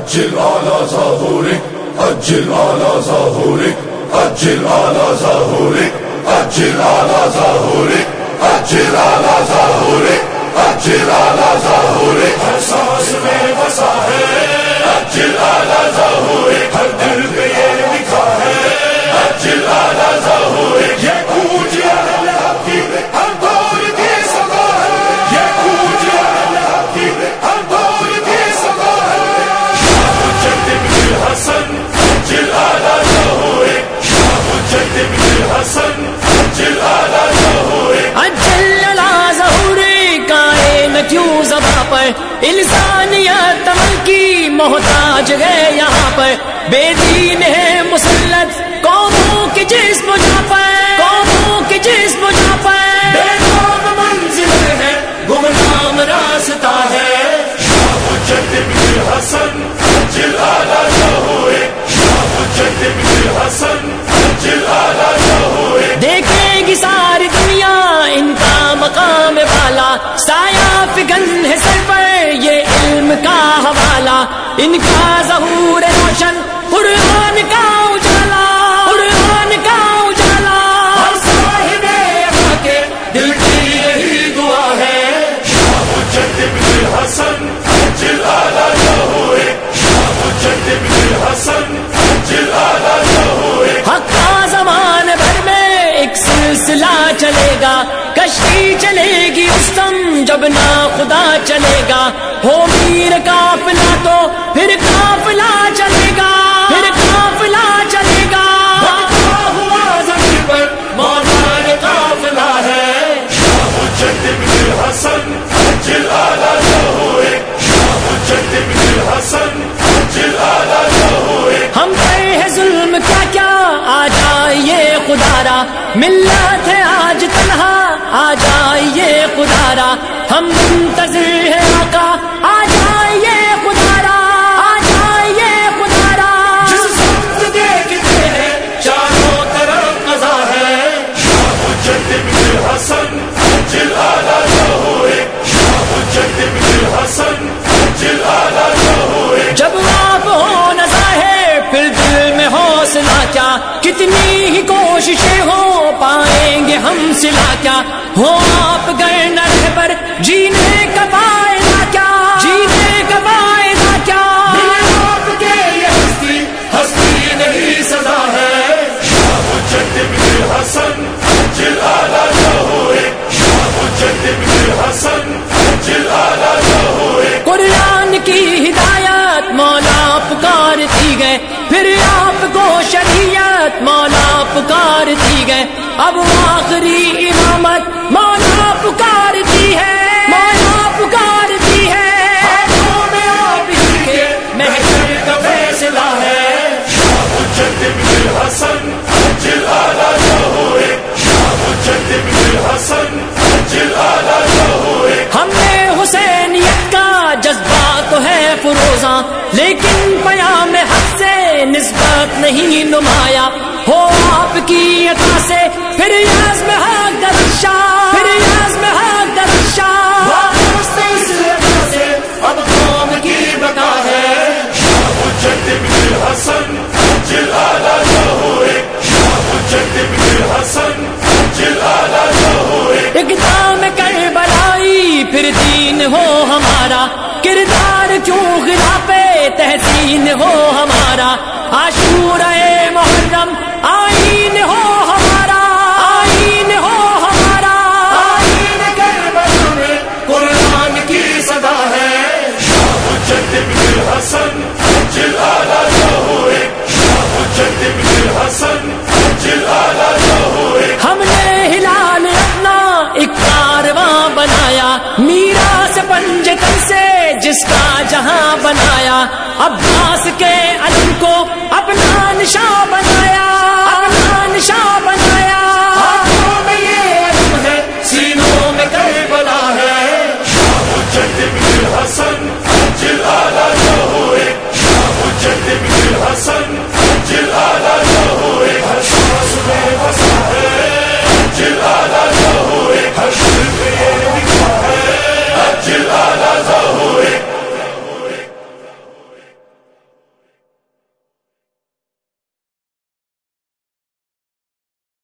أجل على ظهورك، أجل على ظهورك، أجل على ظهورك، أجل على ظهورك، أجل على ظهورك، أجل على ظهورك. ہر سانس میں بسا ہے أجل على ظهورك، ہر دل پہ یہ لکھا ہے أجل على ظهورك. یہ کوچ اہل حق کی ہر دور کی صدا ہے، یہ کوچ اہل حق کی ہر دور کی صدا ہے. شاہ حجت بن الحسن أجل على ظهورك، شاہ حجت بن الحسن أجل على ظهورك. أجل على ظهورك آئے نہ کیوں زباں پر، انسانیت عمل کی محتاج ہے یہاں پر. بے دین ہے مسلط قوموں کے جسم و جاں پر، قوموں کے جسم و جاں پر. بے نام منزل ہے گمنام راستہ ہے. شاہ حجت بن الحسن أجل على ظهورك، شاہ حجت بن الحسن أجل على ظهورك. دیکھے گی ساری دنیا ان کا مقام والا، سایہ فگن ہے سر پر یہ علم کا حوالہ. ان کا ظہور روشن قرآن کا اجالا، قرآن کا اجالا. ہر صاحب عقا کے دل کی یہی دعا ہے. شاہ حجت بن الحسن أجل على ظهورك، شاہ حجت بن الحسن أجل على ظهورك. حق کا زمان بھر میں ایک سلسلہ چلے گا، کشتی چلے گی اس دم جب نا خدا چلے گا. ہو میر قافلہ تو پھر قافلہ چلے گا، پھر قافلہ چلے گا. بھٹکا ہوا زمین پر مولا نے قافلہ ہے. شاہ حجت بن الحسن أجل على ظهورك، شاہ حجت بن الحسن أجل على ظهورك. ہم پر ہے ظلم کیا کیا آ جائیے خدارا، ملت ہے آج تنہا آ جائیے خدارا. ہم منتظر ہے آقا آ جائیے خدارا، آ جائیے خدارا. جس سمت دیکھتے ہیں چاروں طرف قضا ہے. شاہ حجت بن الحسن أجل على ظهورك، شاہ حجت بن الحسن أجل على ظهورك. جب آپ ہو نہ ظاہر پھر دل میں حوصلہ کیا، کتنی ہی کوششیں ہو پائیں گے ہم صلہ کیا. ہو آپ گئے نہ رہبر جینے کا فائدہ کیا، جینے کا فائدہ کیا. آپ کے یہ ہستی ہستی نہیں سزا ہے. شاہ حجت بن الحسن أجل على ظهورك، شاہ حجت بن الحسن أجل على ظهورك. قرآن کی ہدایت مولا پکارتی گئے، پھر آپ کو شریعت مولا پکارتی گئے. اب آخری امامت مولا پکارتی ہے، مولا پکارتی ہے. ہاتھوں میں آپ ہی کے محشر کا فیصلہ ہے. شاہ حجت بن الحسن أجل على ظهورك، شاہ حجت بن الحسن أجل على ظهورك. ہم نے حسینیت کا جذبہ تو ہے فروزاں، لیکن پیام حق سے نسبت نہیں نمایا. ہو آپ کی عطا سے پھر عزم حق درخشا، پھر عزم حق درخشا. وابستہ اس عطا سے اب قوم کی بقا ہے. شاہ حجت بن الحسن أجل على ظهورك، شاہ حجت بن الحسن أجل على ظهورك. اقدام کربلائی پھر دین ہو ہمارا، کردار کیوں خلاف تحسین ہو ہمارا. عاشورہ محرم آئین ہو ہمارا، آئین ہو ہمارا. آئین کربلا میں قرآن کی صدا ہے. شاہ حجت بن الحسن أجل على ظهورك، شاہ حجت بن الحسن أجل على ظهورك. ہم نے ہلال اپنا ایک کارواں بنایا، میراث پنجتن سے جس کا جہاں بنایا. اب